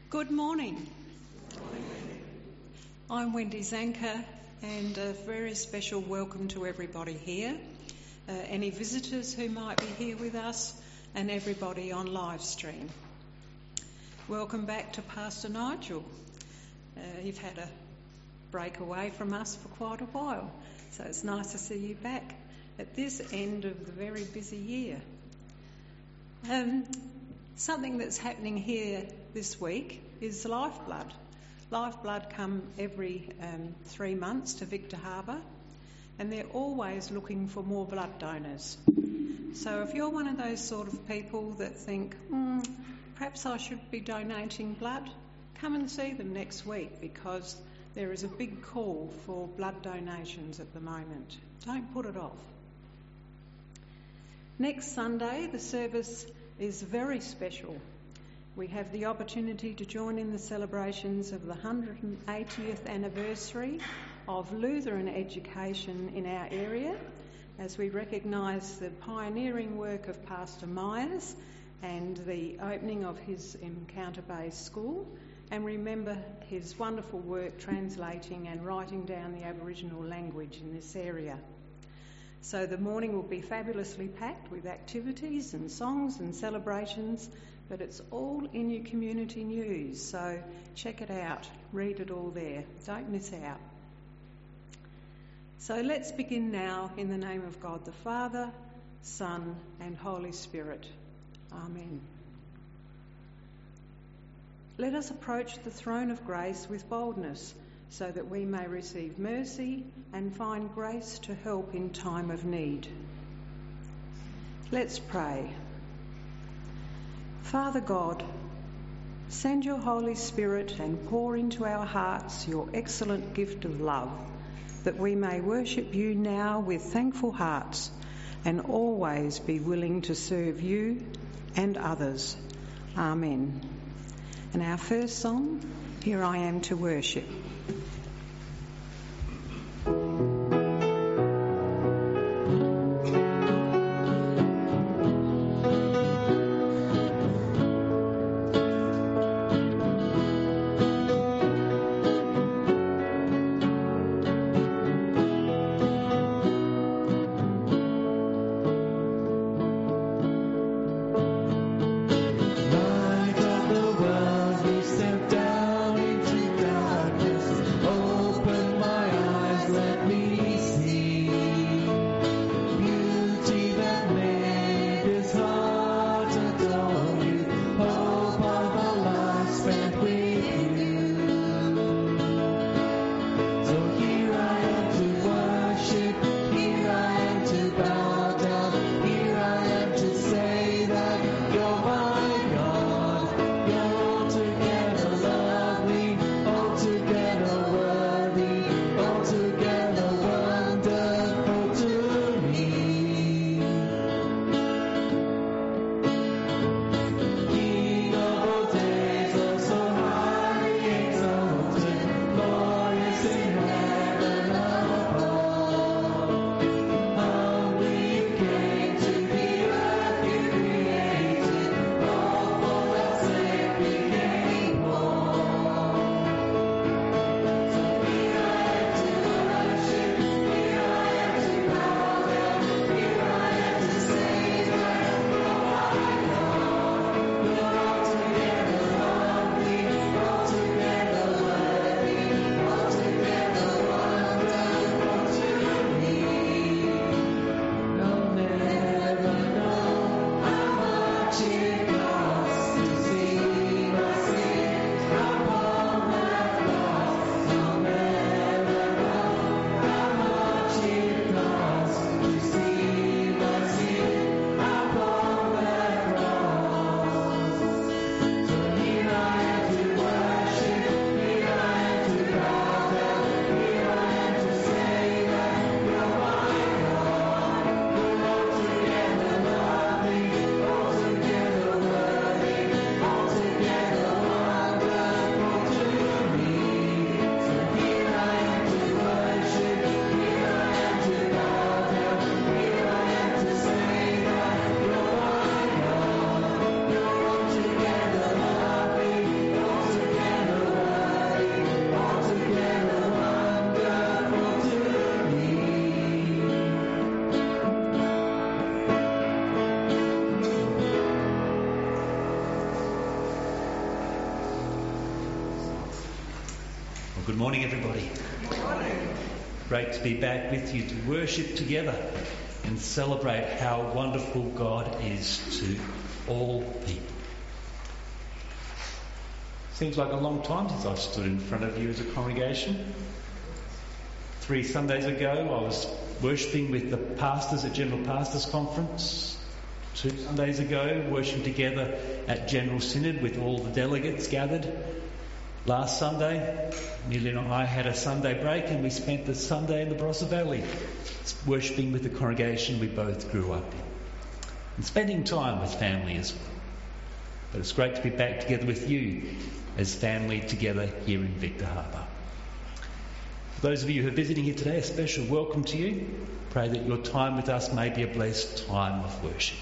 Good morning. I'm Wendy Zanker, and a very special welcome to everybody here, any visitors who might be here with us, and everybody on live stream. Welcome back to Pastor Nigel. You've had a break away from us for quite a while, so it's nice to see you back at this end of the very busy year. Something that's happening here this week is Lifeblood. Lifeblood come every 3 months to Victor Harbour, and they're always looking for more blood donors. So if you're one of those sort of people that think, perhaps I should be donating blood, come and see them next week, because there is a big call for blood donations at the moment. Don't put it off. Next Sunday, the service is very special. We have the opportunity to join in the celebrations of the 180th anniversary of Lutheran education in our area, as we recognise the pioneering work of Pastor Myers and the opening of his Encounter Bay School, and remember his wonderful work translating and writing down the Aboriginal language in this area. So the morning will be fabulously packed with activities and songs and celebrations, but it's all in your community news, so check it out, read it all there, don't miss out. So let's begin now in the name of God the Father, Son and Holy Spirit. Amen. Let us approach the throne of grace with boldness, so that we may receive mercy and find grace to help in time of need. Let's pray. Father God, send your Holy Spirit and pour into our hearts your excellent gift of love, that we may worship you now with thankful hearts and always be willing to serve you and others. Amen. And our first song, Here I Am to Worship. Light of the world, we step down into darkness. Good morning, everybody. Good morning. Great to be back with you to worship together and celebrate how wonderful God is to all people. Seems like a long time since I stood in front of you as a congregation. 3 Sundays ago, I was worshipping with the pastors at General Pastors Conference. 2 Sundays ago, worshipping together at General Synod with all the delegates gathered. Last Sunday, Amelia and I had a Sunday break and we spent the Sunday in the Barossa Valley worshipping with the congregation we both grew up in and spending time with family as well. But it's great to be back together with you as family together here in Victor Harbor. For those of you who are visiting here today, a special welcome to you. Pray that your time with us may be a blessed time of worship.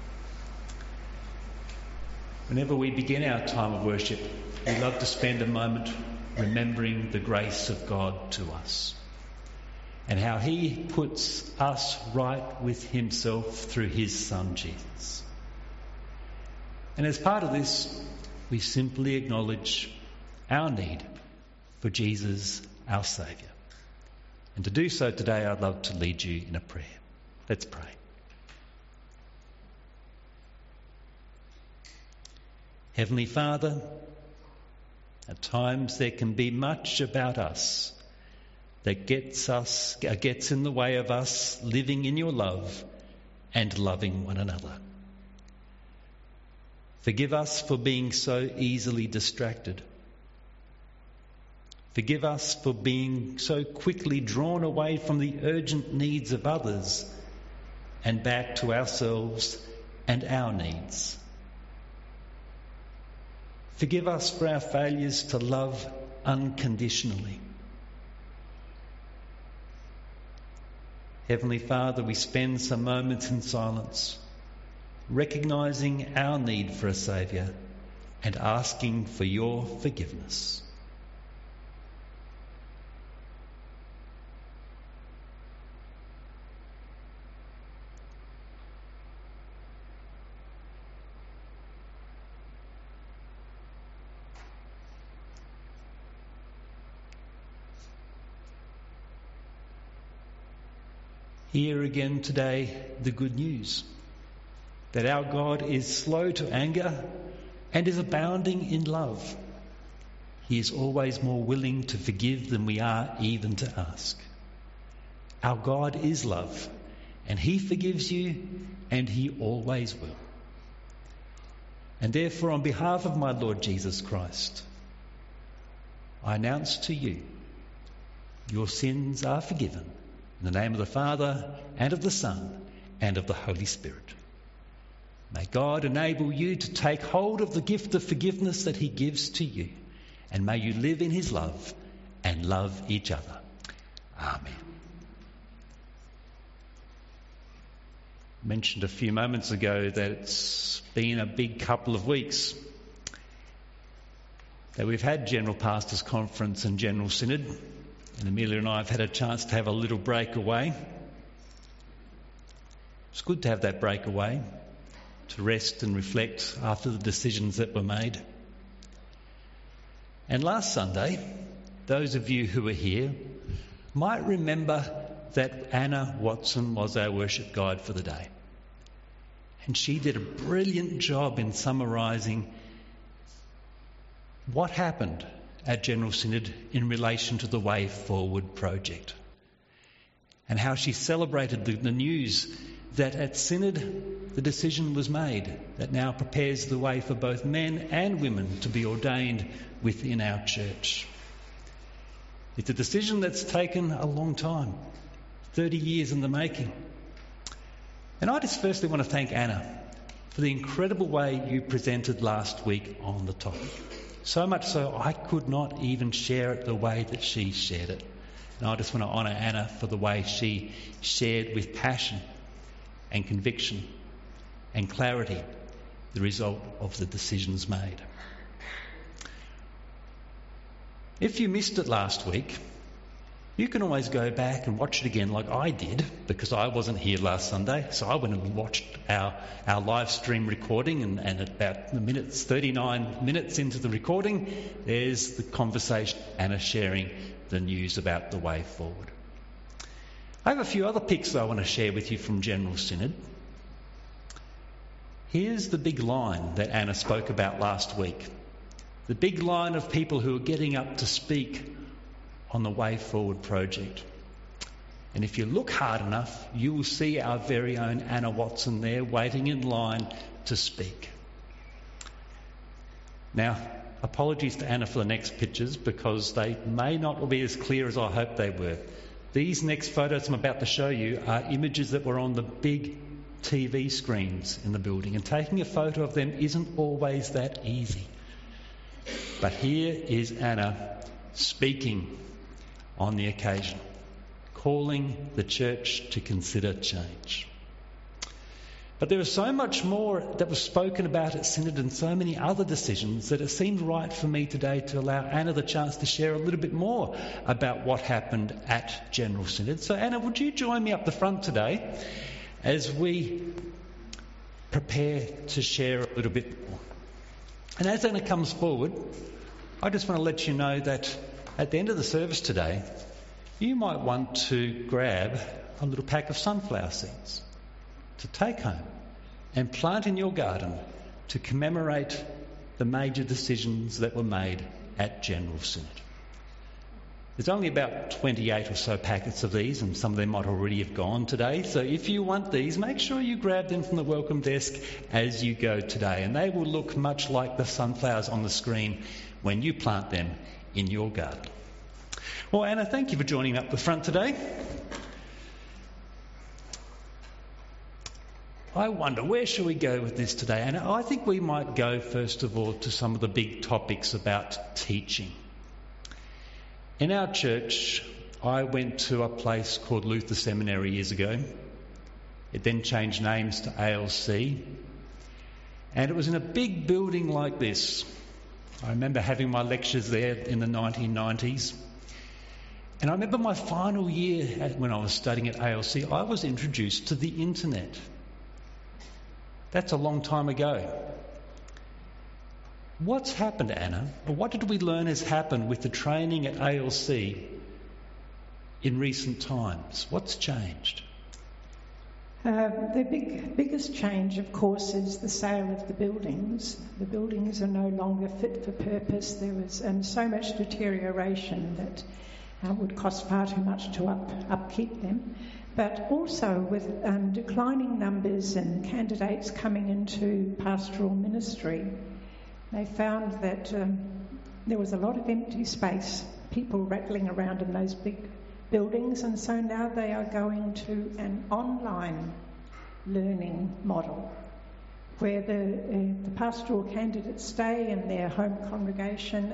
Whenever we begin our time of worship, we love to spend a moment remembering the grace of God to us and how He puts us right with Himself through His Son Jesus. And as part of this, we simply acknowledge our need for Jesus, our Saviour. And to do so today, I'd love to lead you in a prayer. Let's pray. Heavenly Father, at times there can be much about us that gets in the way of us living in your love and loving one another. Forgive us for being so easily distracted. Forgive us for being so quickly drawn away from the urgent needs of others and back to ourselves and our needs. Forgive us for our failures to love unconditionally. Heavenly Father, we spend some moments in silence, recognising our need for a Saviour and asking for your forgiveness. Hear again today the good news that our God is slow to anger and is abounding in love. He is always more willing to forgive than we are even to ask. Our God is love, and He forgives you, and He always will. And therefore, on behalf of my Lord Jesus Christ, I announce to you, your sins are forgiven. In the name of the Father, and of the Son, and of the Holy Spirit. May God enable you to take hold of the gift of forgiveness that He gives to you, and may you live in His love and love each other. Amen. I mentioned a few moments ago that it's been a big couple of weeks that we've had General Pastors Conference and General Synod. And Amelia and I have had a chance to have a little break away. It's good to have that break away, to rest and reflect after the decisions that were made. And last Sunday, those of you who were here might remember that Anna Watson was our worship guide for the day. And she did a brilliant job in summarising what happened at General Synod in relation to the Way Forward project, and how she celebrated the news that at Synod the decision was made that now prepares the way for both men and women to be ordained within our church. It's a decision that's taken a long time, 30 years in the making. And I just firstly want to thank Anna for the incredible way you presented last week on the topic. So much so I could not even share it the way that she shared it. And I just want to honour Anna for the way she shared with passion and conviction and clarity the result of the decisions made. If you missed it last week, You can always go back and watch it again like I did, because I wasn't here last Sunday. So I went and watched our live stream recording, and at about 39 minutes into the recording, there's the conversation, Anna sharing the news about the way forward. I have a few other pics I want to share with you from General Synod. Here's the big line that Anna spoke about last week. The big line of people who are getting up to speak on the Way Forward project. And if you look hard enough, you will see our very own Anna Watson there waiting in line to speak. Now, apologies to Anna for the next pictures, because they may not be as clear as I hoped they were. These next photos I'm about to show you are images that were on the big TV screens in the building, and taking a photo of them isn't always that easy. But here is Anna speaking on the occasion, calling the church to consider change. But there was so much more that was spoken about at Synod, and so many other decisions, that it seemed right for me today to allow Anna the chance to share a little bit more about what happened at General Synod. So Anna, would you join me up the front today as we prepare to share a little bit more? And as Anna comes forward, I just want to let you know that at the end of the service today, you might want to grab a little pack of sunflower seeds to take home and plant in your garden to commemorate the major decisions that were made at General Synod. There's only about 28 or so packets of these, and some of them might already have gone today. So if you want these, make sure you grab them from the welcome desk as you go today, and they will look much like the sunflowers on the screen when you plant them in your garden. Well, Anna, thank you for joining up the front today. I wonder, where shall we go with this today, Anna? I think we might go, first of all, to some of the big topics about teaching. In our church, I went to a place called Luther Seminary years ago. It then changed names to ALC. And it was in a big building like this. I remember having my lectures there in the 1990s. And I remember my final year when I was studying at ALC, I was introduced to the internet. That's a long time ago. What's happened, Anna? What did we learn has happened with the training at ALC in recent times? What's changed? The biggest change, of course, is the sale of the buildings. The buildings are no longer fit for purpose. There was so much deterioration that would cost far too much to upkeep them. But also with declining numbers and candidates coming into pastoral ministry, they found that there was a lot of empty space, people rattling around in those big buildings, and so now they are going to an online learning model where the pastoral candidates stay in their home congregation,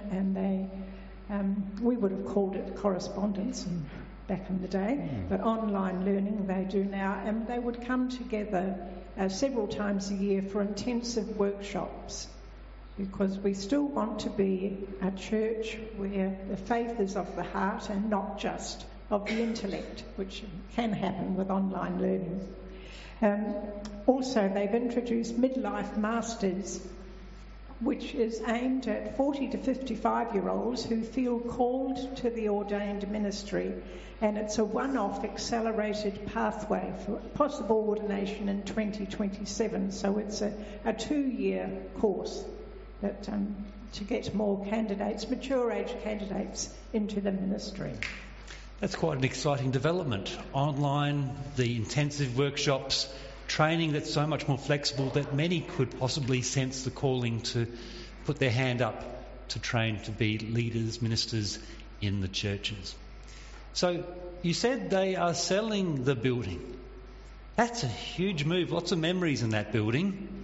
and we would have called it correspondence back in the day, but online learning they do now, and they would come together several times a year for intensive workshops, because we still want to be a church where the faith is of the heart and not just of the intellect, which can happen with online learning. Also, they've introduced midlife masters, which is aimed at 40 to 55-year-olds who feel called to the ordained ministry, and it's a one-off accelerated pathway for possible ordination in 2027. So it's a 2-year course that to get more candidates, mature age candidates, into the ministry. That's quite an exciting development. Online, the intensive workshops, training that's so much more flexible that many could possibly sense the calling to put their hand up to train to be leaders, ministers in the churches. So you said they are selling the building. That's a huge move. Lots of memories in that building.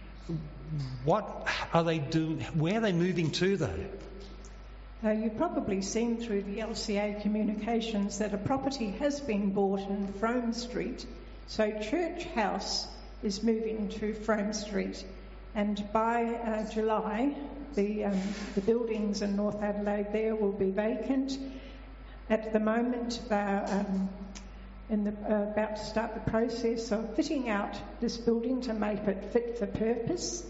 What are they doing? Where are they moving to, though? You've probably seen through the LCA communications that a property has been bought in Frome Street. So Church House is moving to Frome Street, and by July the buildings in North Adelaide there will be vacant. At the moment, they're about to start the process of fitting out this building to make it fit for purpose.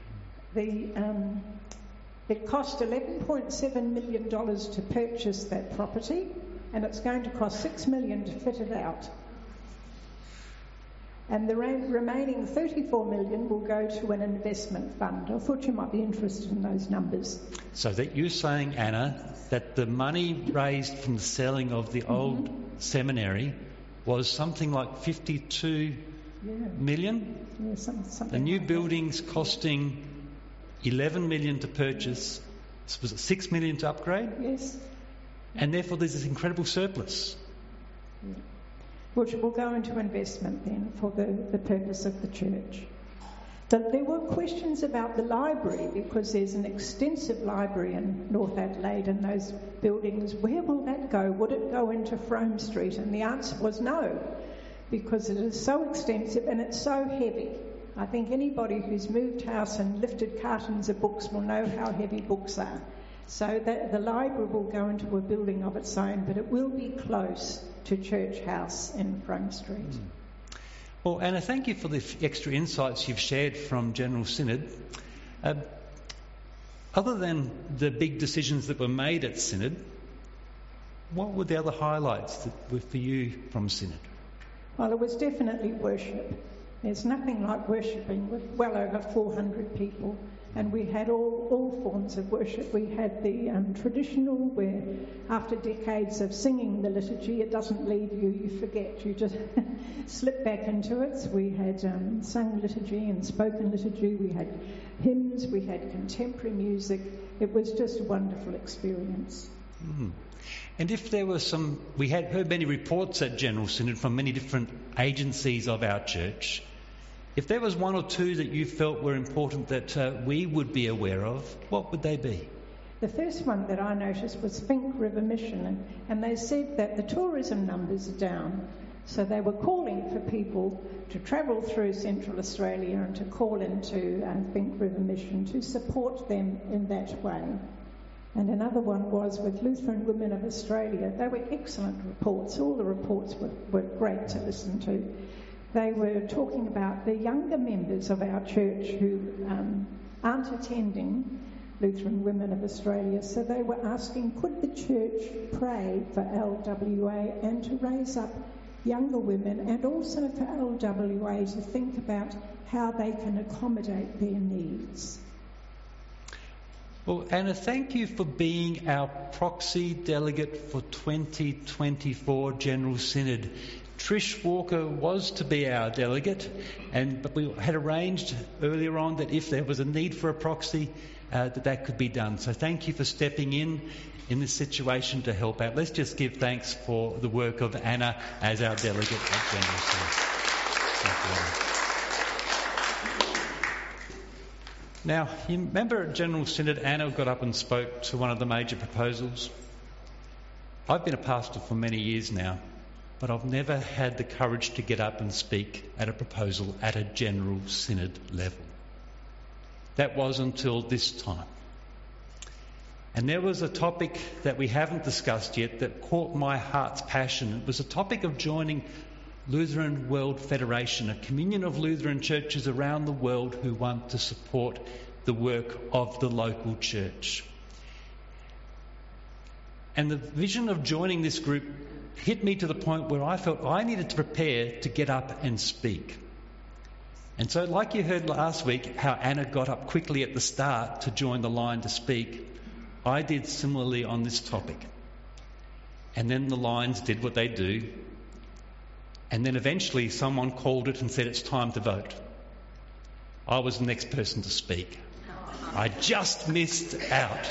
It cost $11.7 million to purchase that property, and it's going to cost $6 million to fit it out. And the remaining $34 million will go to an investment fund. I thought you might be interested in those numbers. So that you're saying, Anna, that the money raised from the selling of the old seminary was something like 52 million? Yeah, something the new like building's costing 11 million to purchase. Was it 6 million to upgrade? Yes. And therefore there's this incredible surplus. Yeah. Which will go into investment then for the purpose of the church. There were questions about the library, because there's an extensive library in North Adelaide and those buildings. Where will that go? Would it go into Frome Street? And the answer was no, because it is so extensive and it's so heavy. I think anybody who's moved house and lifted cartons of books will know how heavy books are. So the library will go into a building of its own, but it will be close to Church House in Frome Street. Well, Anna, thank you for the extra insights you've shared from General Synod. Other than the big decisions that were made at Synod, what were the other highlights that were for you from Synod? Well, it was definitely worship. There's nothing like worshipping with well over 400 people, and we had all forms of worship. We had the traditional, where after decades of singing the liturgy, it doesn't leave you, you forget, you just slip back into it. We had sung liturgy and spoken liturgy, we had hymns, we had contemporary music. It was just a wonderful experience. Mm. And if there were we had heard many reports at General Synod from many different agencies of our church. If there was one or two that you felt were important that we would be aware of, what would they be? The first one that I noticed was Finke River Mission, and they said that the tourism numbers are down. So they were calling for people to travel through Central Australia and to call into Finke River Mission to support them in that way. And another one was with Lutheran Women of Australia. They were excellent reports. All the reports were great to listen to. They were talking about the younger members of our church who aren't attending Lutheran Women of Australia. So they were asking, could the church pray for LWA and to raise up younger women, and also for LWA to think about how they can accommodate their needs. Well, Anna, thank you for being our proxy delegate for 2024 General Synod. Trish Walker was to be our delegate, but we had arranged earlier on that if there was a need for a proxy, that could be done. So thank you for stepping in this situation to help out. Let's just give thanks for the work of Anna as our delegate at General Synod. Thank you, Anna. Now, you remember at General Synod, Anna got up and spoke to one of the major proposals. I've been a pastor for many years now, but I've never had the courage to get up and speak at a proposal at a General Synod level. That was until this time. And there was a topic that we haven't discussed yet that caught my heart's passion. It was a topic of joining Lutheran World Federation, a communion of Lutheran churches around the world who want to support the work of the local church. And the vision of joining this group hit me to the point where I felt I needed to prepare to get up and speak. And so, like you heard last week, how Anna got up quickly at the start to join the line to speak, I did similarly on this topic. And then the lines did what they do. And then eventually someone called it and said it's time to vote. I was the next person to speak. I just missed out.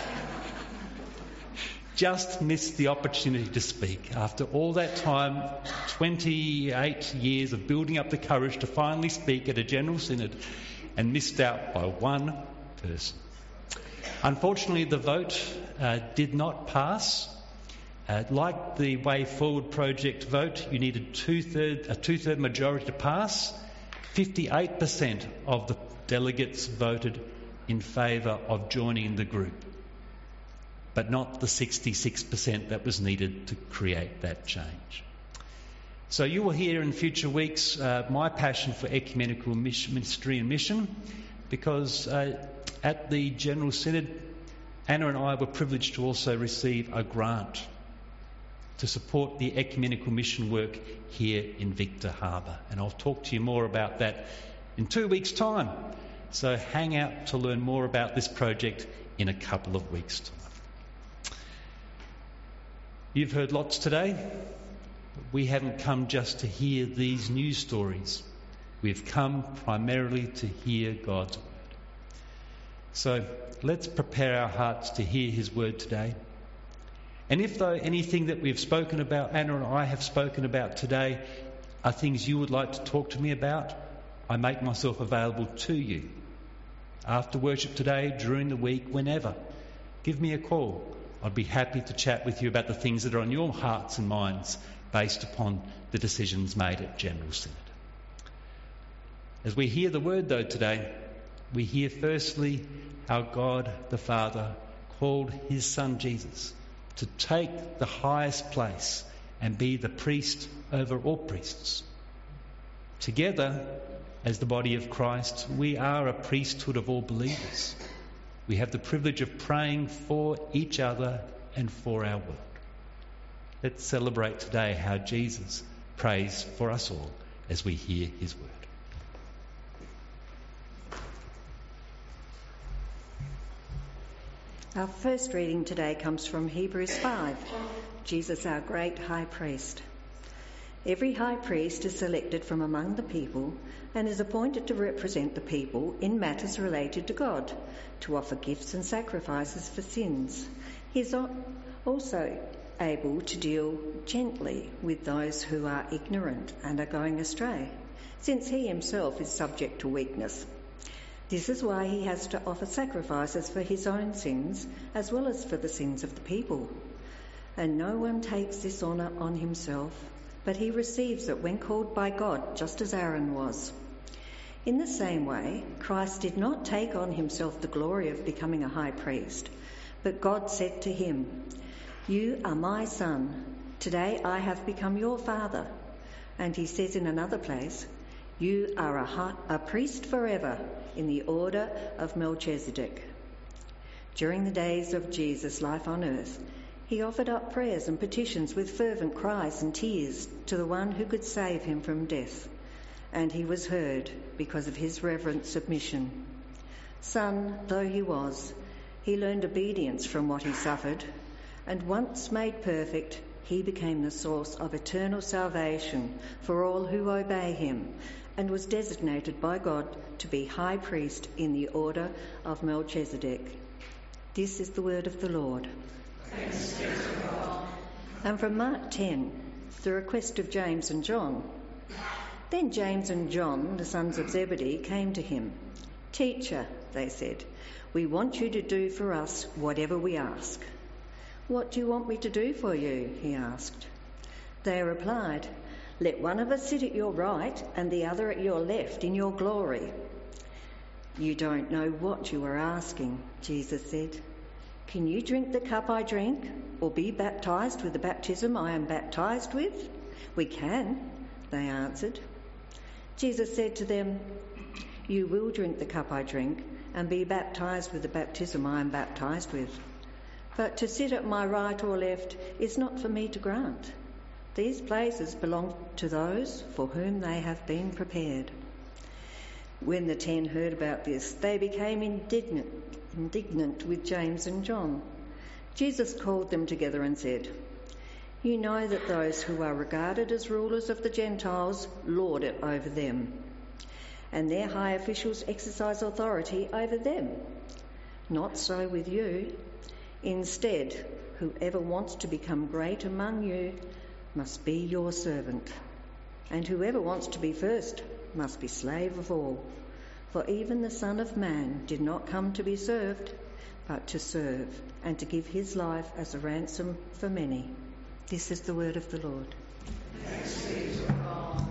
Just missed the opportunity to speak. After all that time, 28 years of building up the courage to finally speak at a General Synod, and missed out by one person. Unfortunately, the vote did not pass. Like the Way Forward project vote, you needed a two-third majority to pass. 58% of the delegates voted in favour of joining the group. but not the 66% that was needed to create that change. So you will hear in future weeks my passion for ecumenical ministry and mission, because at the General Synod, Anna and I were privileged to also receive a grant to support the ecumenical mission work here in Victor Harbor. And I'll talk to you more about that in 2 weeks' time. So hang out to learn more about this project in a couple of weeks' time. You've heard lots today. We haven't come just to hear these news stories. We've come primarily to hear God's word. So let's prepare our hearts to hear his word today. And if though anything that we've spoken about, Anna and I have spoken about today, are things you would like to talk to me about, I make myself available to you. After worship today, during the week, whenever, give me a call. I'd be happy to chat with you about the things that are on your hearts and minds based upon the decisions made at General Synod. As we hear the word though today, we hear firstly how God the Father called his Son Jesus to take the highest place and be the priest over all priests. Together, as the body of Christ, we are a priesthood of all believers. We have the privilege of praying for each other and for our work. Let's celebrate today how Jesus prays for us all as we hear his word. Our first reading today comes from Hebrews 5, Jesus our great high priest. Every high priest is selected from among the people and is appointed to represent the people in matters related to God, to offer gifts and sacrifices for sins. He is also able to deal gently with those who are ignorant and are going astray, since he himself is subject to weakness. This is why he has to offer sacrifices for his own sins as well as for the sins of the people. And no one takes this honour on himself, but he receives it when called by God, just as Aaron was. In the same way, Christ did not take on himself the glory of becoming a high priest, but God said to him, "You are my son. Today I have become your father." And he says in another place, "You are a priest forever in the order of Melchizedek." During the days of Jesus' life on earth, he offered up prayers and petitions with fervent cries and tears to the one who could save him from death. And he was heard because of his reverent submission. Son though he was, he learned obedience from what he suffered, and once made perfect, he became the source of eternal salvation for all who obey him, and was designated by God to be high priest in the order of Melchizedek. This is the word of the Lord. Thanks be to God. And from Mark 10, the request of James and John. Then James and John, the sons of Zebedee, came to him. "Teacher," they said, "we want you to do for us whatever we ask." "What do you want me to do for you?" he asked. They replied, "Let one of us sit at your right and the other at your left in your glory." "You don't know what you are asking," Jesus said. "Can you drink the cup I drink, or be baptised with the baptism I am baptised with?" "We can," they answered. Jesus said to them, "You will drink the cup I drink and be baptised with the baptism I am baptised with. But to sit at my right or left is not for me to grant. These places belong to those for whom they have been prepared." When the 10 heard about this, they became indignant with James and John. Jesus called them together and said, "You know that those who are regarded as rulers of the Gentiles lord it over them, and their high officials exercise authority over them. Not so with you. Instead, whoever wants to become great among you must be your servant, and whoever wants to be first must be slave of all. For even the Son of Man did not come to be served, but to serve, and to give his life as a ransom for many." This is the word of the Lord. Thanks be to God.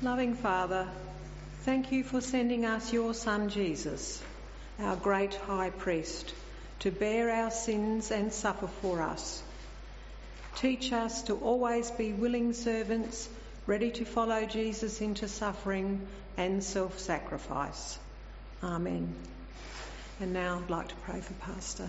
Loving Father, thank you for sending us your Son Jesus, our great high priest, to bear our sins and suffer for us. Teach us to always be willing servants, ready to follow Jesus into suffering and self-sacrifice. Amen. And now I'd like to pray for Pastor.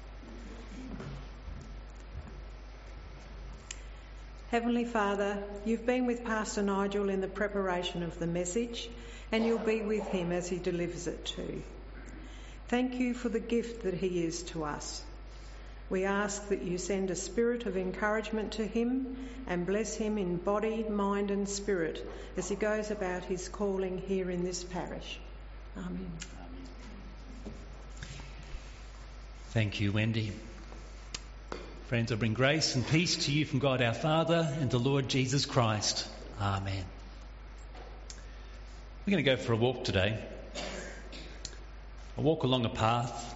Heavenly Father, you've been with Pastor Nigel in the preparation of the message, and you'll be with him as he delivers it too. Thank you for the gift that he is to us. We ask that you send a spirit of encouragement to him and bless him in body, mind and spirit as he goes about his calling here in this parish. Amen. Thank you, Wendy. Friends, I bring grace and peace to you from God our Father and the Lord Jesus Christ. Amen. We're going to go for a walk today. A walk along a path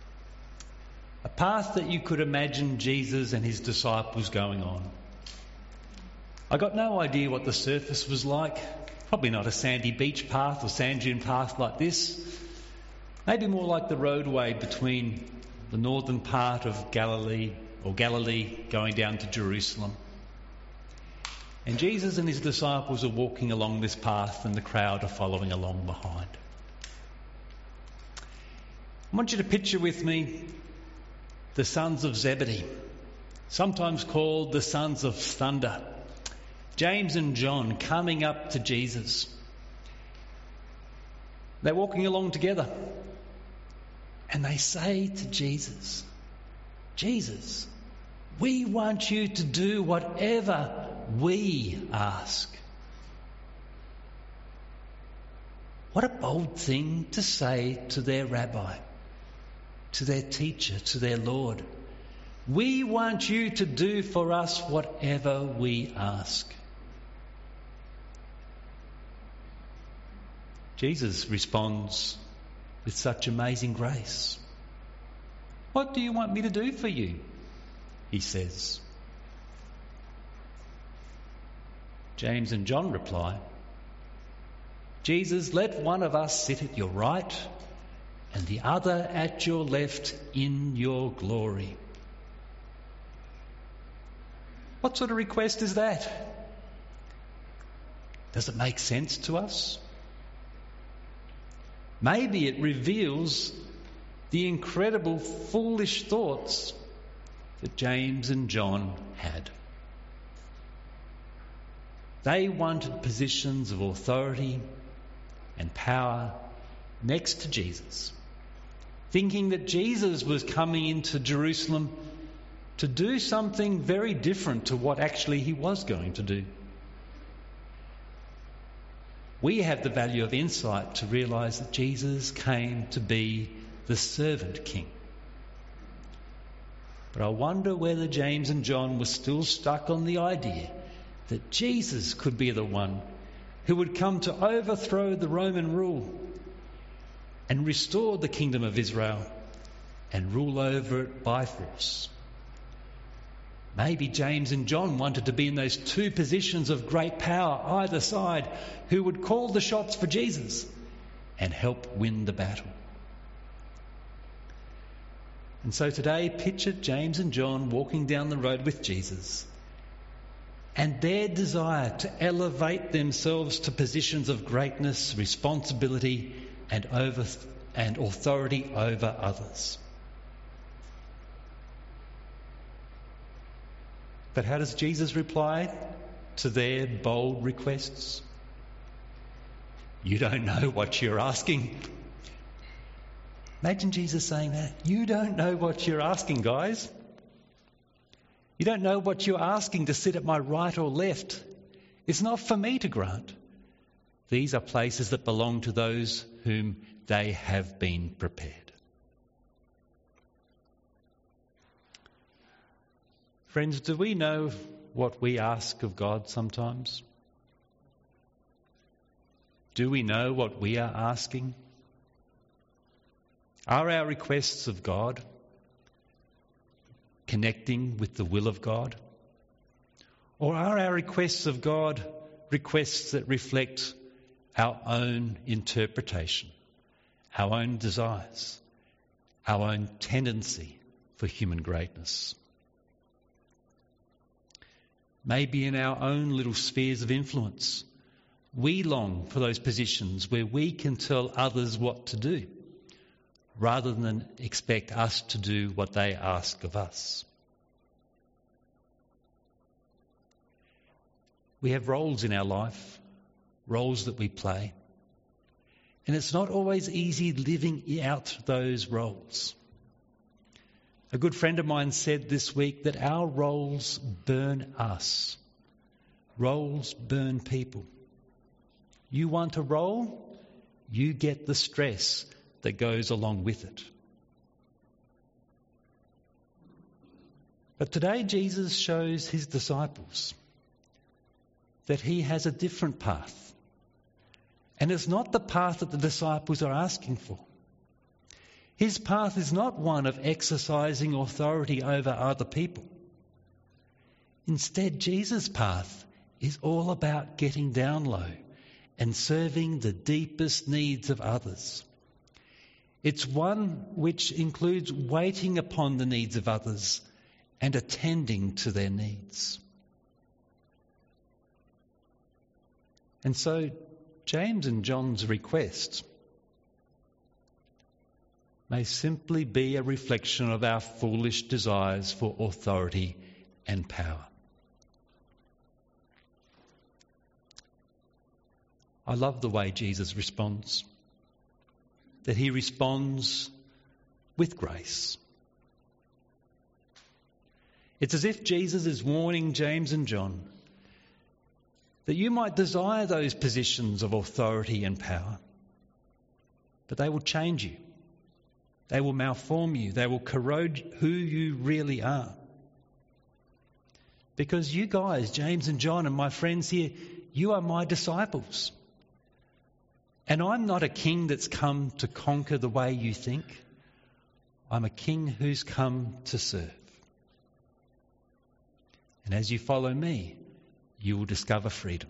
that you could imagine Jesus and his disciples going on. I got no idea what the surface was like. Probably not a sandy beach path or sand dune path like this. Maybe more like the roadway between the northern part of Galilee going down to Jerusalem. And Jesus and his disciples are walking along this path and the crowd are following along behind. I want you to picture with me the sons of Zebedee, sometimes called the sons of thunder, James and John, coming up to Jesus. They're walking along together and they say to Jesus, Jesus, we want you to do whatever we ask. What a bold thing to say to their rabbi, to their teacher, to their Lord. We want you to do for us whatever we ask. Jesus responds with such amazing grace. What do you want me to do for you? He says. James and John reply, Jesus, let one of us sit at your right and the other at your left in your glory. What sort of request is that? Does it make sense to us? Maybe it reveals the incredible foolish thoughts that James and John had. They wanted positions of authority and power next to Jesus, thinking that Jesus was coming into Jerusalem to do something very different to what actually he was going to do. We have the value of insight to realise that Jesus came to be the servant king. But I wonder whether James and John were still stuck on the idea that Jesus could be the one who would come to overthrow the Roman rule and restore the kingdom of Israel and rule over it by force. Maybe James and John wanted to be in those two positions of great power either side, who would call the shots for Jesus and help win the battle. And so today, picture James and John walking down the road with Jesus, and their desire to elevate themselves to positions of greatness, responsibility, and authority over others. But how does Jesus reply to their bold requests? You don't know what you're asking. Imagine Jesus saying that. You don't know what you're asking, guys. You don't know what you're asking to sit at my right or left. It's not for me to grant. These are places that belong to those whom they have been prepared. Friends, do we know what we ask of God sometimes? Do we know what we are asking? Are our requests of God connecting with the will of God? Or are our requests of God requests that reflect our own interpretation, our own desires, our own tendency for human greatness. Maybe in our own little spheres of influence, we long for those positions where we can tell others what to do, rather than expect us to do what they ask of us. We have roles in our life, roles that we play, and it's not always easy living out those roles. A good friend of mine said this week that our roles burn us. Roles burn people. You want a role, you get the stress that goes along with it. But today Jesus shows his disciples that he has a different path. And it's not the path that the disciples are asking for. His path is not one of exercising authority over other people. Instead, Jesus' path is all about getting down low and serving the deepest needs of others. It's one which includes waiting upon the needs of others and attending to their needs. And so, James and John's request may simply be a reflection of our foolish desires for authority and power. I love the way Jesus responds, that he responds with grace. It's as if Jesus is warning James and John that you might desire those positions of authority and power, but they will change you. They will malform you. They will corrode who you really are. Because you guys, James and John and my friends here, you are my disciples. And I'm not a king that's come to conquer the way you think. I'm a king who's come to serve. And as you follow me, you will discover freedom.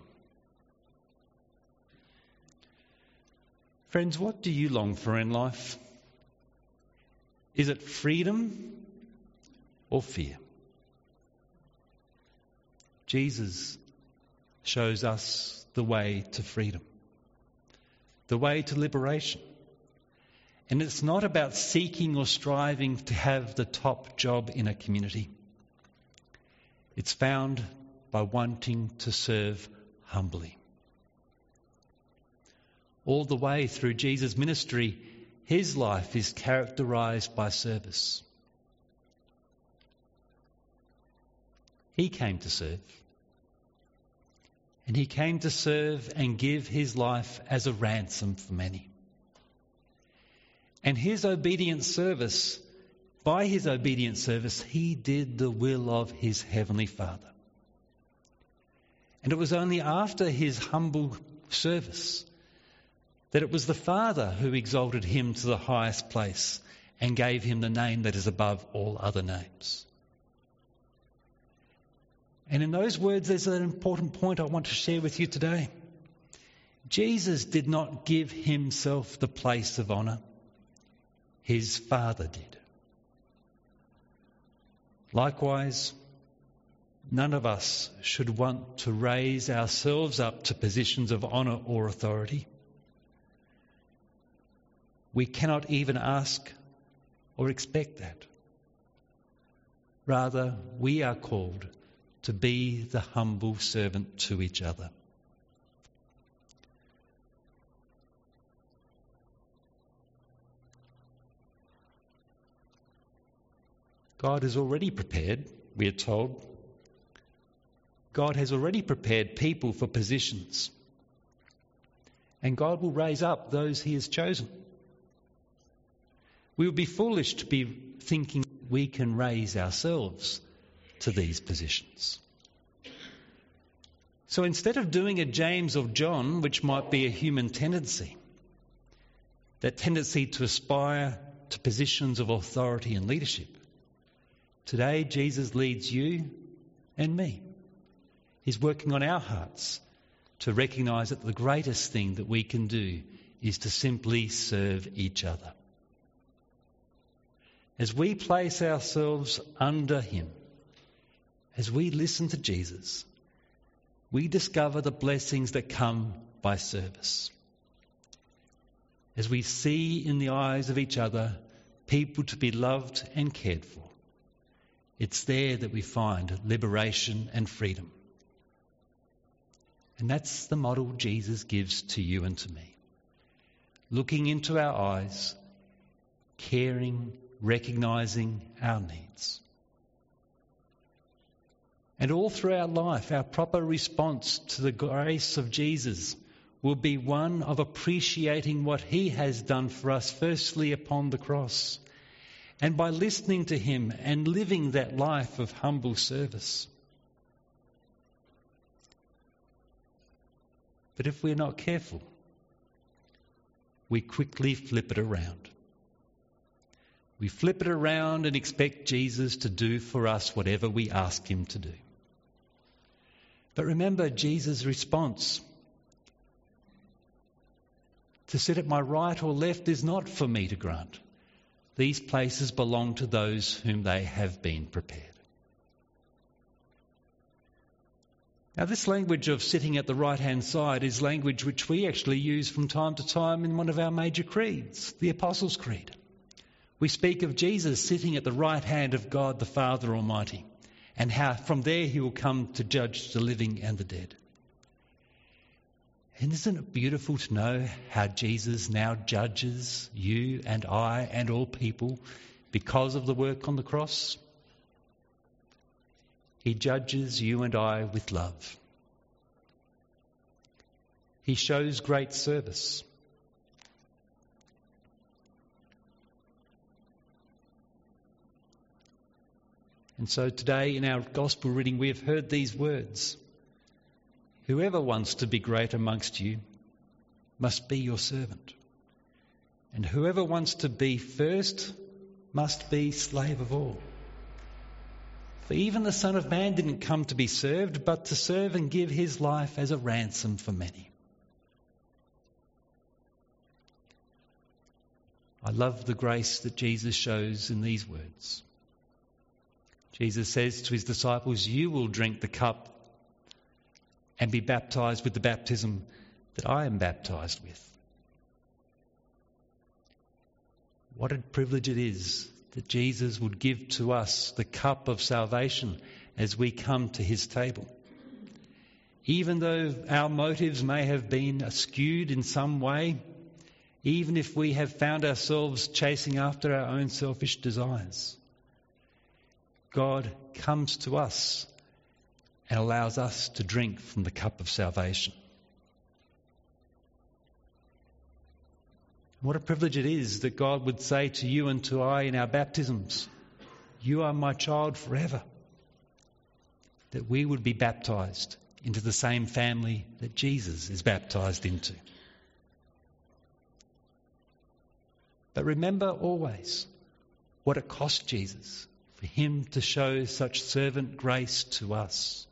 Friends, what do you long for in life? Is it freedom or fear? Jesus shows us the way to freedom, the way to liberation. And it's not about seeking or striving to have the top job in a community. It's found by wanting to serve humbly. All the way through Jesus' ministry, his life is characterized by service. He came to serve. And he came to serve and give his life as a ransom for many. And his obedient service, by his obedient service, he did the will of his heavenly Father. And it was only after his humble service that it was the Father who exalted him to the highest place and gave him the name that is above all other names. And in those words, there's an important point I want to share with you today. Jesus did not give himself the place of honour. His Father did. Likewise, none of us should want to raise ourselves up to positions of honour or authority. We cannot even ask or expect that. Rather, we are called to be the humble servant to each other. God has already prepared, we are told. God has already prepared people for positions. And God will raise up those he has chosen. We would be foolish to be thinking we can raise ourselves to these positions. So instead of doing a James or John, which might be a human tendency, that tendency to aspire to positions of authority and leadership, today Jesus leads you and me. He's working on our hearts to recognise that the greatest thing that we can do is to simply serve each other. As we place ourselves under him, as we listen to Jesus, we discover the blessings that come by service. As we see in the eyes of each other people to be loved and cared for, it's there that we find liberation and freedom. And that's the model Jesus gives to you and to me. Looking into our eyes, caring, recognising our needs. And all through our life, our proper response to the grace of Jesus will be one of appreciating what he has done for us, firstly upon the cross, and by listening to him and living that life of humble service. But if we're not careful, we quickly flip it around. We flip it around and expect Jesus to do for us whatever we ask him to do. But remember Jesus' response. To sit at my right or left is not for me to grant. These places belong to those whom they have been prepared. Now, this language of sitting at the right-hand side is language which we actually use from time to time in one of our major creeds, the Apostles' Creed. We speak of Jesus sitting at the right hand of God the Father Almighty, and how from there he will come to judge the living and the dead. And isn't it beautiful to know how Jesus now judges you and I and all people because of the work on the cross? He judges you and I with love. He shows great service. And so today in our gospel reading we have heard these words. Whoever wants to be great amongst you must be your servant. And whoever wants to be first must be slave of all. For even the Son of Man didn't come to be served, but to serve and give his life as a ransom for many. I love the grace that Jesus shows in these words. Jesus says to his disciples, you will drink the cup and be baptized with the baptism that I am baptized with. What a privilege it is that Jesus would give to us the cup of salvation as we come to his table. Even though our motives may have been skewed in some way, even if we have found ourselves chasing after our own selfish desires, God comes to us and allows us to drink from the cup of salvation. What a privilege it is that God would say to you and to I in our baptisms, you are my child forever. That we would be baptized into the same family that Jesus is baptized into. But remember always what it cost Jesus for him to show such servant grace to us.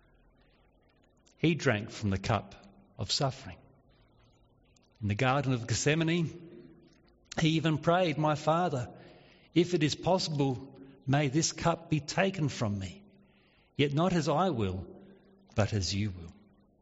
He drank from the cup of suffering. In the Garden of Gethsemane, he even prayed, my Father, if it is possible, may this cup be taken from me, yet not as I will, but as you will.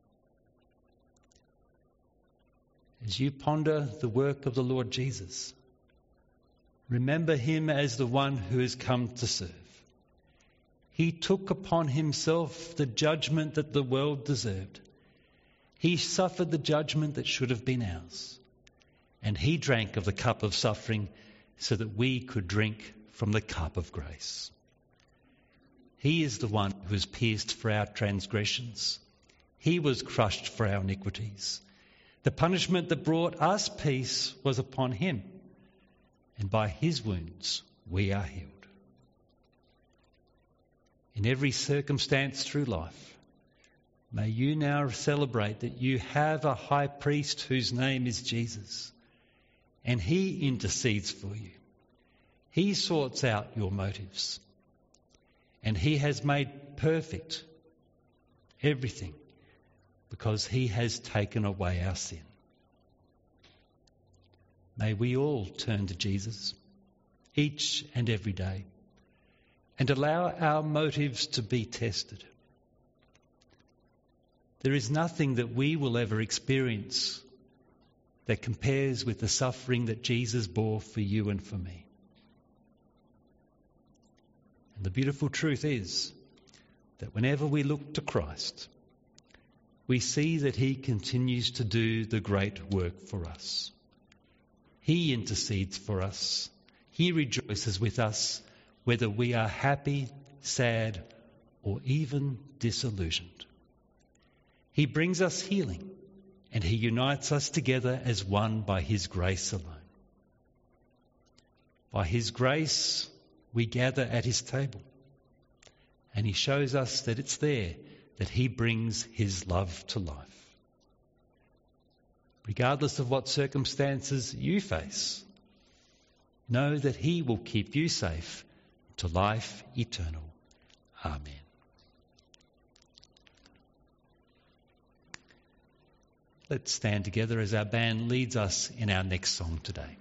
As you ponder the work of the Lord Jesus, remember him as the one who has come to serve. He took upon himself the judgment that the world deserved. He suffered the judgment that should have been ours. And he drank of the cup of suffering so that we could drink from the cup of grace. He is the one who was pierced for our transgressions. He was crushed for our iniquities. The punishment that brought us peace was upon him. And by his wounds we are healed. In every circumstance through life, may you now celebrate that you have a high priest whose name is Jesus, and he intercedes for you. He sorts out your motives, and he has made perfect everything because he has taken away our sin. May we all turn to Jesus each and every day and allow our motives to be tested. There is nothing that we will ever experience that compares with the suffering that Jesus bore for you and for me. And the beautiful truth is that whenever we look to Christ, we see that he continues to do the great work for us. He intercedes for us. He rejoices with us, whether we are happy, sad, or even disillusioned. He brings us healing, and he unites us together as one by his grace alone. By his grace, we gather at his table, and he shows us that it's there that he brings his love to life. Regardless of what circumstances you face, know that he will keep you safe to life eternal. Amen. Let's stand together as our band leads us in our next song today.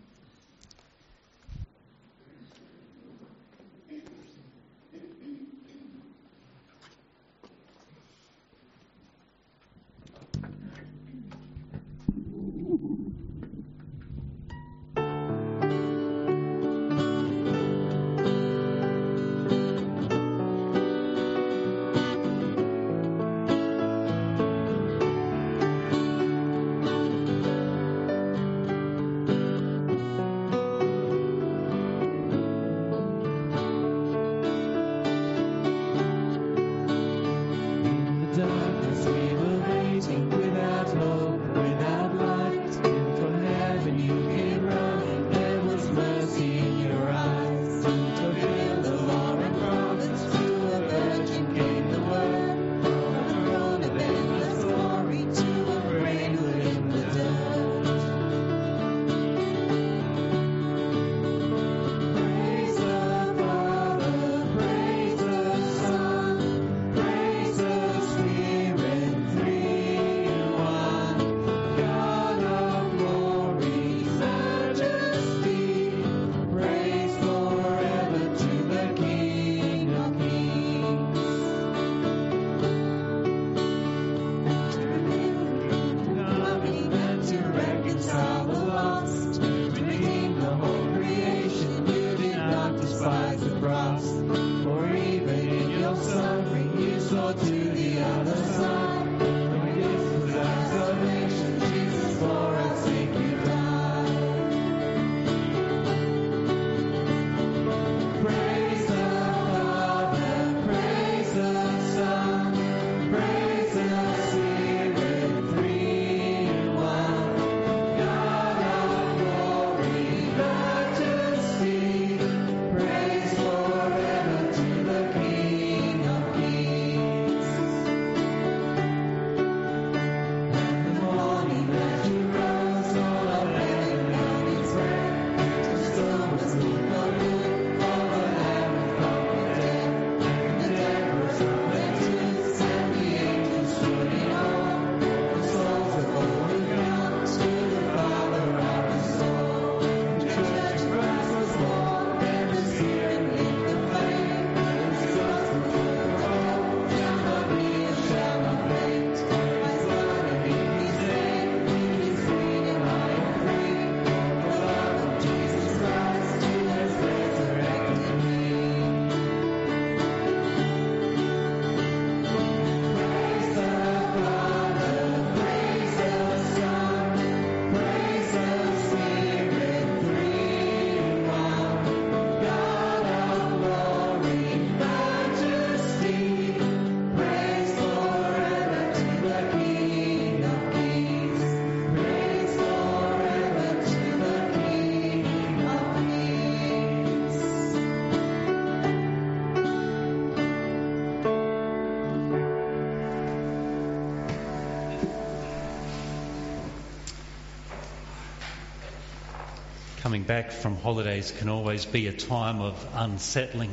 Coming back from holidays can always be a time of unsettling,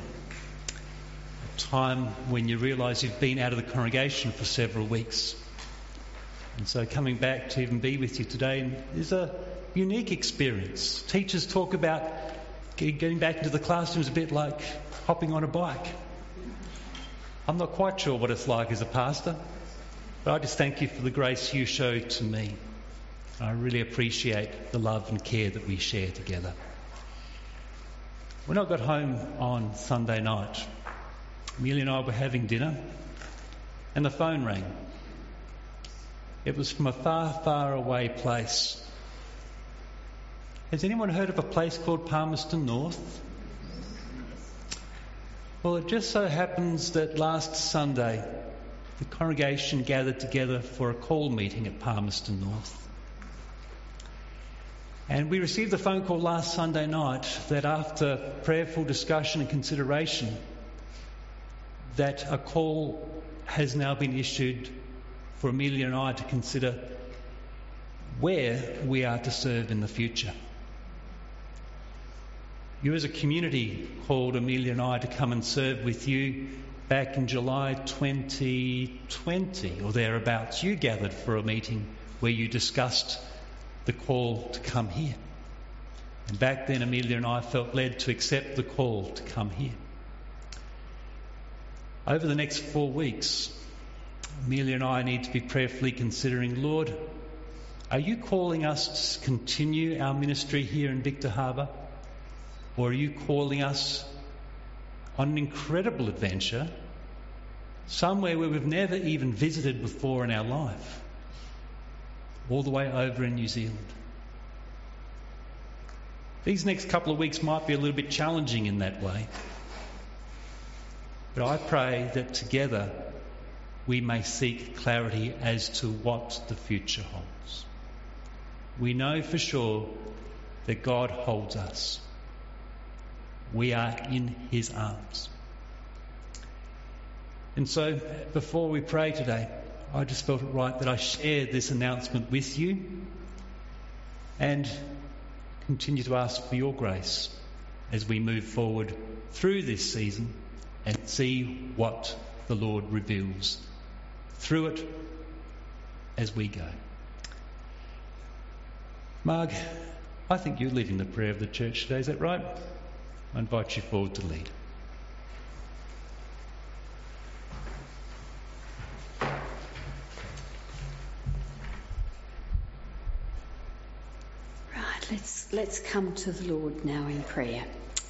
a time when you realise you've been out of the congregation for several weeks. And so coming back to even be with you today is a unique experience. Teachers talk about getting back into the classrooms a bit like hopping on a bike. I'm not quite sure what it's like as a pastor, but I just thank you for the grace you show to me. I really appreciate the love and care that we share together. When I got home on Sunday night, Amelia and I were having dinner and the phone rang. It was from a far, far away place. Has anyone heard of a place called Palmerston North? Well, it just so happens that last Sunday the congregation gathered together for a call meeting at Palmerston North. And we received a phone call last Sunday night that after prayerful discussion and consideration, that a call has now been issued for Amelia and I to consider where we are to serve in the future. You as a community called Amelia and I to come and serve with you back in July 2020 or thereabouts. You gathered for a meeting where you discussed the call to come here. And back then Amelia and I felt led to accept the call to come here. Over the next 4 weeks, Amelia and I need to be prayerfully considering, Lord, are you calling us to continue our ministry here in Victor Harbor? Or are you calling us on an incredible adventure somewhere where we've never even visited before in our life? All the way over in New Zealand. These next couple of weeks might be a little bit challenging in that way. But I pray that together we may seek clarity as to what the future holds. We know for sure that God holds us. We are in His arms. And so, before we pray today, I just felt it right that I share this announcement with you and continue to ask for your grace as we move forward through this season and see what the Lord reveals through it as we go. Marg, I think you're leading the prayer of the church today, is that right? I invite you forward to lead. Let's come to the Lord now in prayer.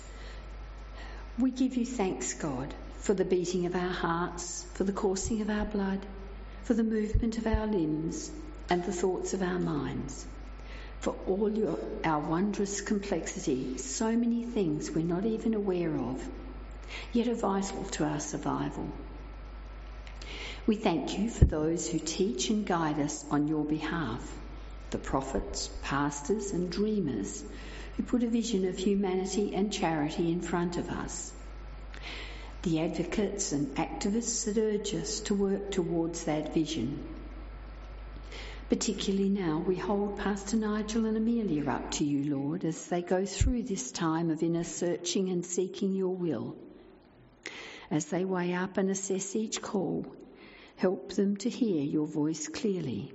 We give you thanks, God, for the beating of our hearts, for the coursing of our blood, for the movement of our limbs and the thoughts of our minds, for all our wondrous complexity, so many things we're not even aware of, yet are vital to our survival. We thank you for those who teach and guide us on your behalf, the prophets, pastors and dreamers who put a vision of humanity and charity in front of us, the advocates and activists that urge us to work towards that vision. Particularly now, we hold Pastor Nigel and Amelia up to you, Lord, as they go through this time of inner searching and seeking your will. As they weigh up and assess each call, help them to hear your voice clearly.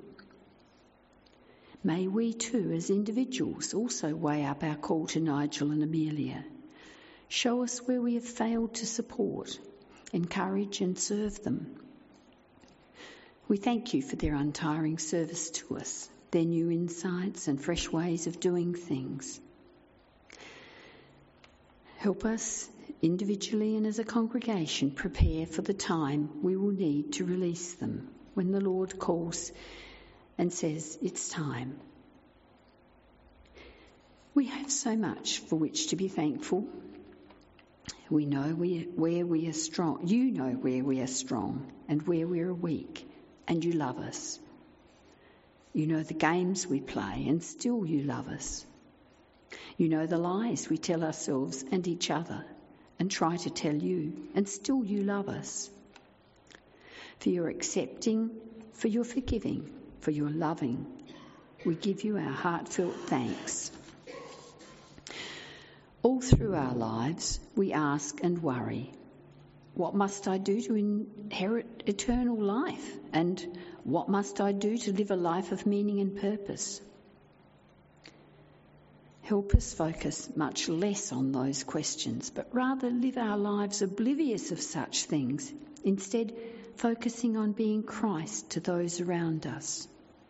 May we too, as individuals, also weigh up our call to Nigel and Amelia. Show us where we have failed to support, encourage and serve them. We thank you for their untiring service to us, their new insights and fresh ways of doing things. Help us, individually and as a congregation, prepare for the time we will need to release them when the Lord calls and says it's time. We have so much for which to be thankful. We know where we are strong. You know where we are strong and where we are weak, and you love us. You know the games we play, and still you love us. You know the lies we tell ourselves and each other and try to tell you, and still you love us. For your accepting, for your forgiving, for your loving, we give you our heartfelt thanks. All through our lives, we ask and worry. what must I do to inherit eternal life? And what must I do to live a life of meaning and purpose? Help us focus much less on those questions, but rather live our lives oblivious of such things, instead focusing on being Christ to those around us.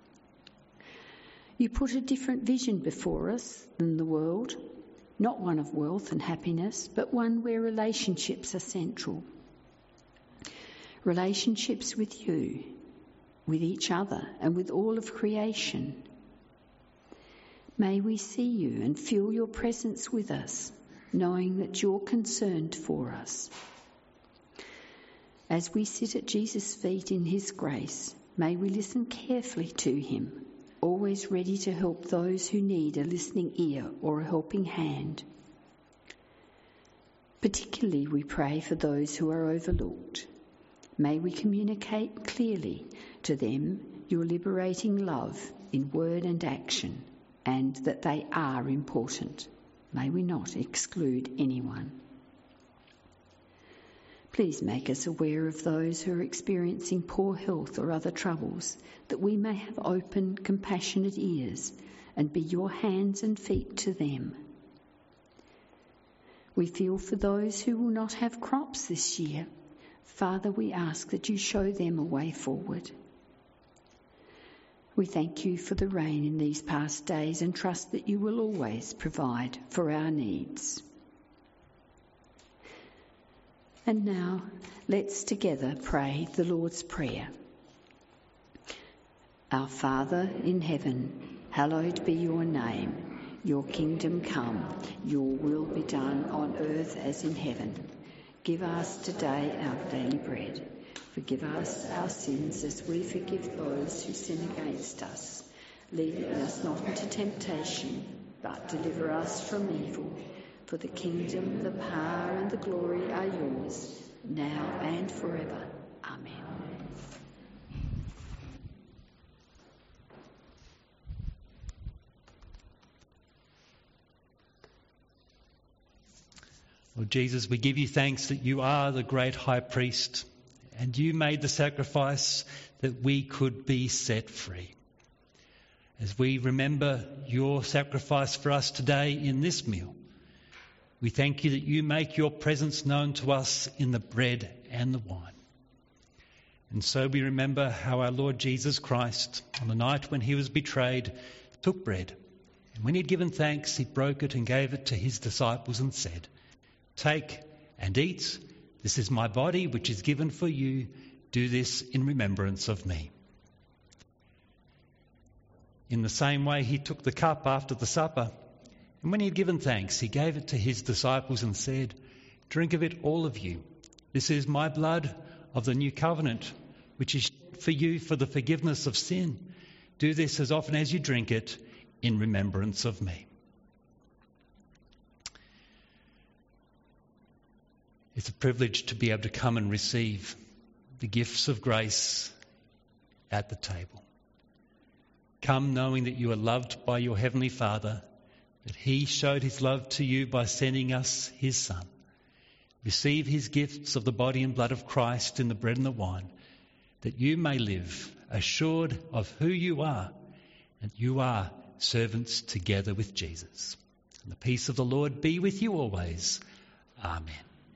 You put a different vision before us than the world, not one of wealth and happiness, but one where relationships are central. Relationships with you, with each other, and with all of creation. May we see you and feel your presence with us, knowing that you're concerned for us. As we sit at Jesus' feet in his grace, may we listen carefully to him, always ready to help those who need a listening ear or a helping hand. Particularly we pray for those who are overlooked. May we communicate clearly to them your liberating love in word and action, and that they are important. May we not exclude anyone. Please make us aware of those who are experiencing poor health or other troubles, that we may have open, compassionate ears and be your hands and feet to them. We feel for those who will not have crops this year. Father, we ask that you show them a way forward. We thank you for the rain in these past days and trust that you will always provide for our needs. And now, let's together pray the Lord's Prayer. Our Father in heaven, hallowed be your name. Your kingdom come, your will be done on earth as in heaven. Give us today our daily bread. Forgive us our sins as we forgive those who sin against us. Lead us not into temptation, but deliver us from evil. For the kingdom, the power and the glory are yours, now and forever. Amen. Lord Jesus, we give you thanks that you are the great high priest and you made the sacrifice that we could be set free. As we remember your sacrifice for us today in this meal, we thank you that you make your presence known to us in the bread and the wine. And so we remember how our Lord Jesus Christ, on the night when he was betrayed, took bread. And when he had given thanks, he broke it and gave it to his disciples and said, "Take and eat. This is my body, which is given for you. Do this in remembrance of me." In the same way, he took the cup after the supper, and when he had given thanks, he gave it to his disciples and said, "Drink of it, all of you. This is my blood of the new covenant, which is shed for you for the forgiveness of sin. Do this as often as you drink it in remembrance of me." It's a privilege to be able to come and receive the gifts of grace at the table. Come knowing that you are loved by your Heavenly Father, that he showed his love to you by sending us his Son. Receive his gifts of the body and blood of Christ in the bread and the wine, that you may live assured of who you are, and you are servants together with Jesus. And the peace of the Lord be with you always. Amen.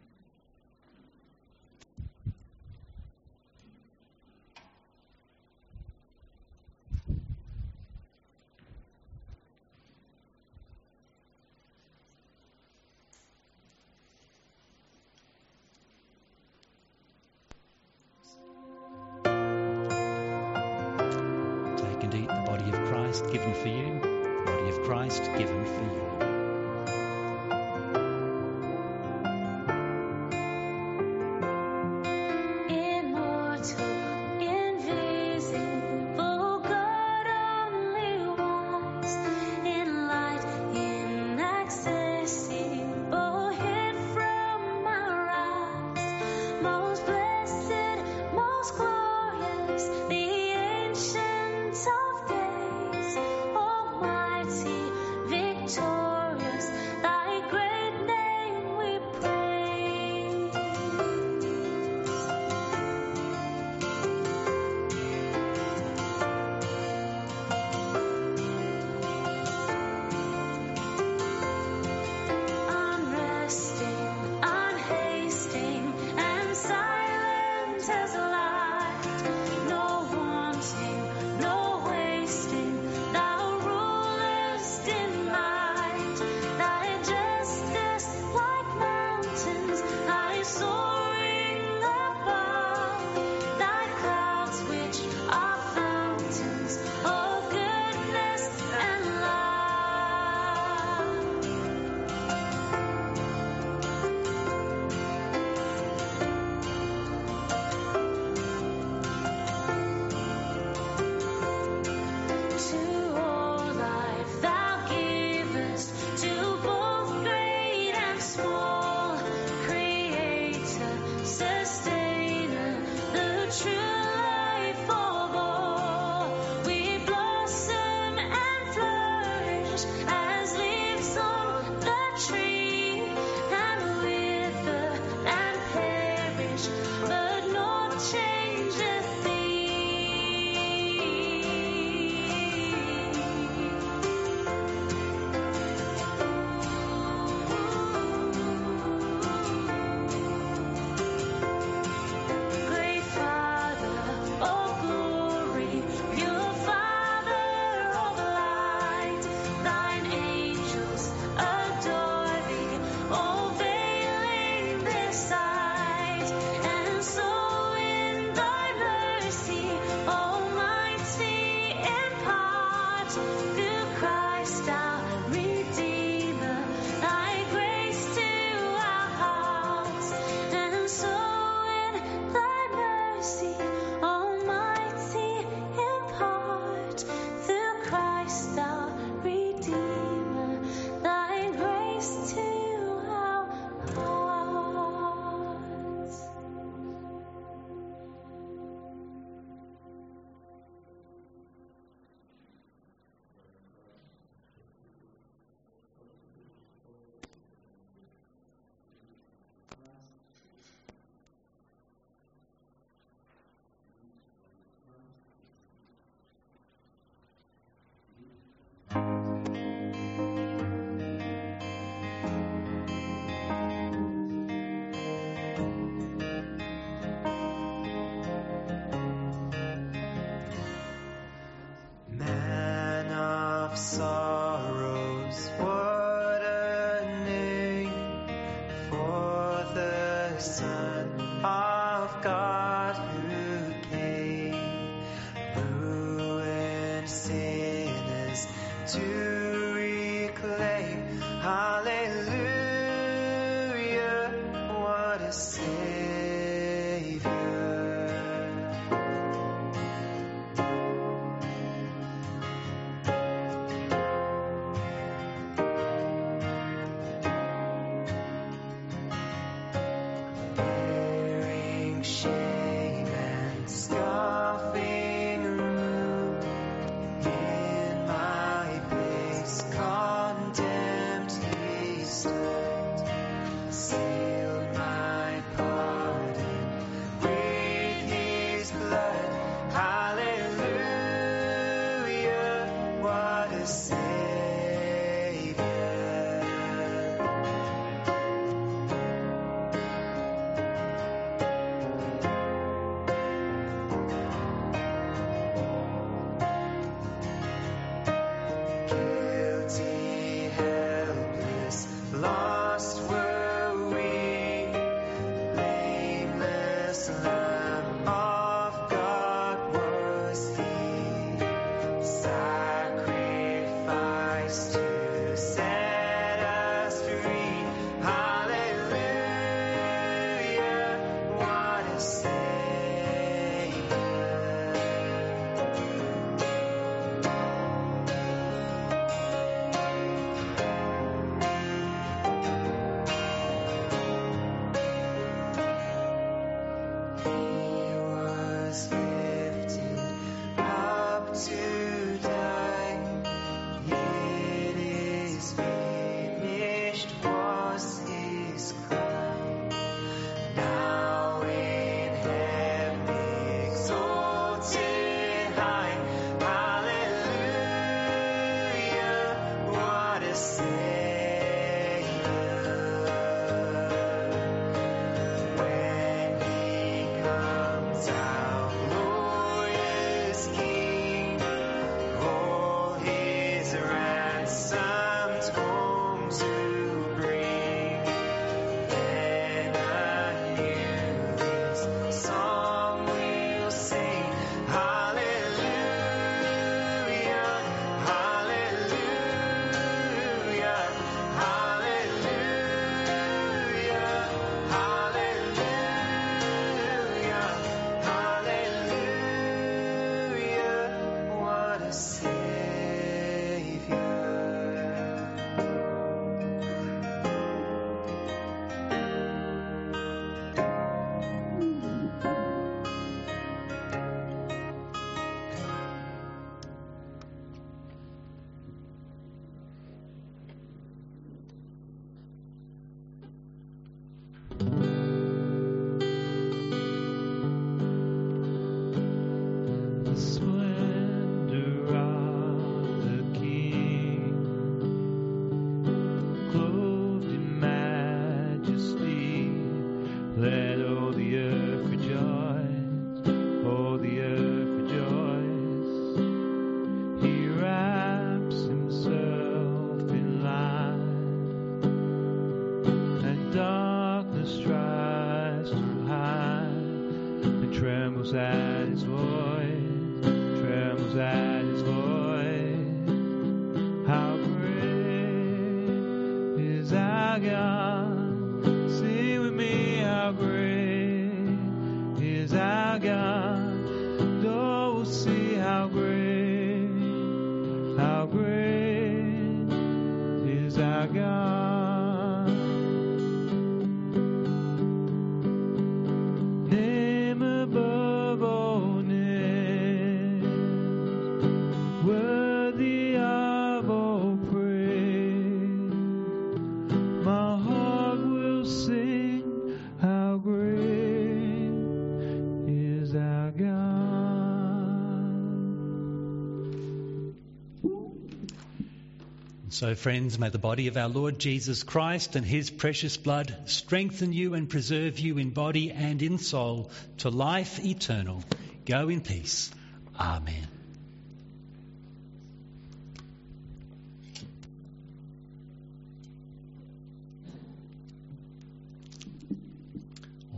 Given for you, the body of Christ given for you. Victorious. the Son of God who came, ruined sinners to reclaim. Hallelujah, what a Savior. Bearing shame and scoffing rude, in my place condemned he stood, sealed my pardon with his blood. Hallelujah, what a Savior. Guilty, helpless, lost were we, blameless Lamb of God was he, sacrificed to set us free. Hallelujah, what a Savior. He was lifted up to die. It is finished was his cry. Now in heaven exalted high. Hallelujah, what a Savior. When he comes, our glorious King, all his ransomed home to bring, then anew this song we'll sing. Hallelujah, hallelujah, hallelujah, hallelujah, hallelujah, what a Savior. The splendor of the King, clothed in majesty, let all the earth rejoice, all the earth rejoice. He wraps himself in light, and darkness tries to hide, and trembles at his voice, trembles at his voice. How great is our God? Sing with me, how great is our God? Oh, we'll see how great is our God. Name above all names, worthy of all praise. My heart will sing, how great is our God. So, friends, may the body of our Lord Jesus Christ and his precious blood strengthen you and preserve you in body and in soul to life eternal. Go in peace. Amen.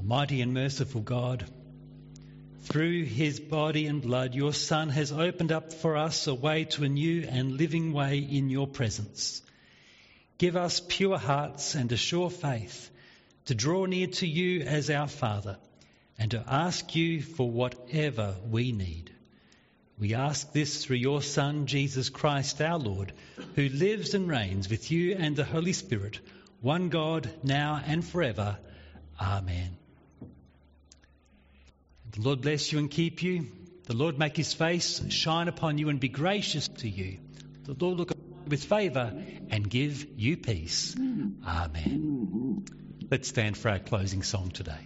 Almighty and merciful God, through his body and blood, your Son has opened up for us a way to a new and living way in your presence. Give us pure hearts and a sure faith to draw near to you as our Father and to ask you for whatever we need. We ask this through your Son, Jesus Christ our Lord, who lives and reigns with you and the Holy Spirit, one God, now and forever. Amen. The Lord bless you and keep you. The Lord make his face shine upon you and be gracious to you. The Lord look upon you with favour and give you peace. Amen. Let's stand for our closing song today.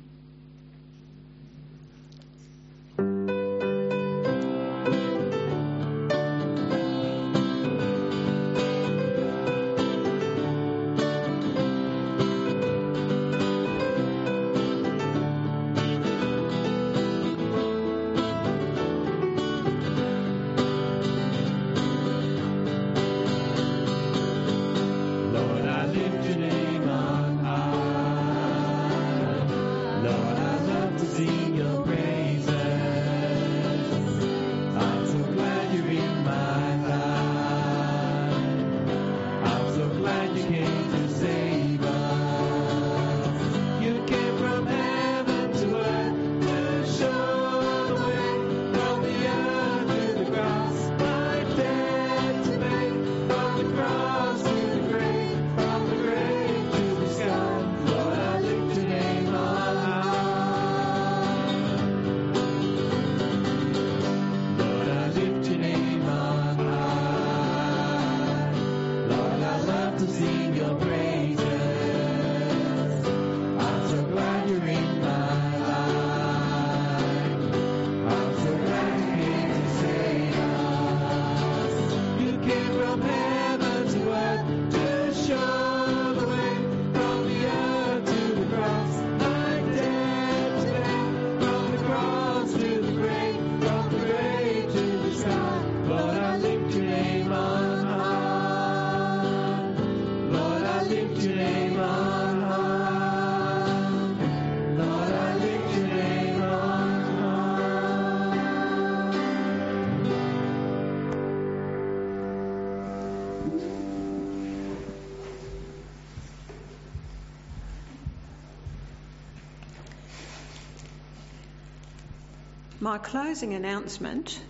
My closing announcement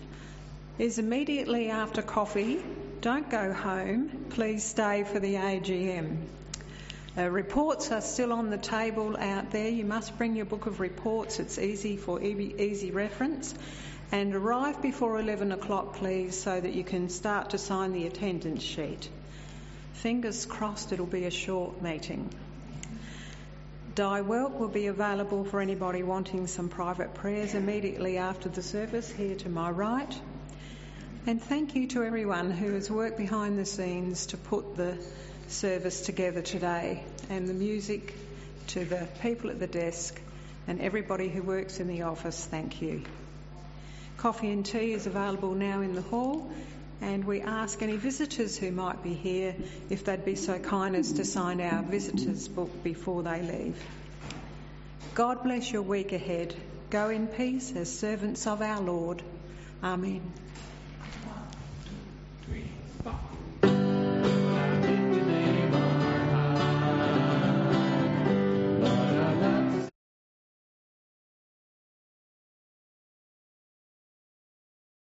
is immediately after coffee. Don't go home. Please stay for the AGM. Reports are still on the table out there. You must bring your book of reports. It's easy for easy reference. And arrive before 11 o'clock, please, so that you can start to sign the attendance sheet. Fingers crossed it'll be a short meeting. Die Welk will be available for anybody wanting some private prayers immediately after the service, here to my right. And thank you to everyone who has worked behind the scenes to put the service together today, and the music, to the people at the desk and everybody who works in the office, thank you. Coffee and tea is available now in the hall, and we ask any visitors who might be here if they'd be so kind as to sign our visitors book before they leave. God bless your week ahead. Go in peace as servants of our Lord. Amen. 1, 2, 3.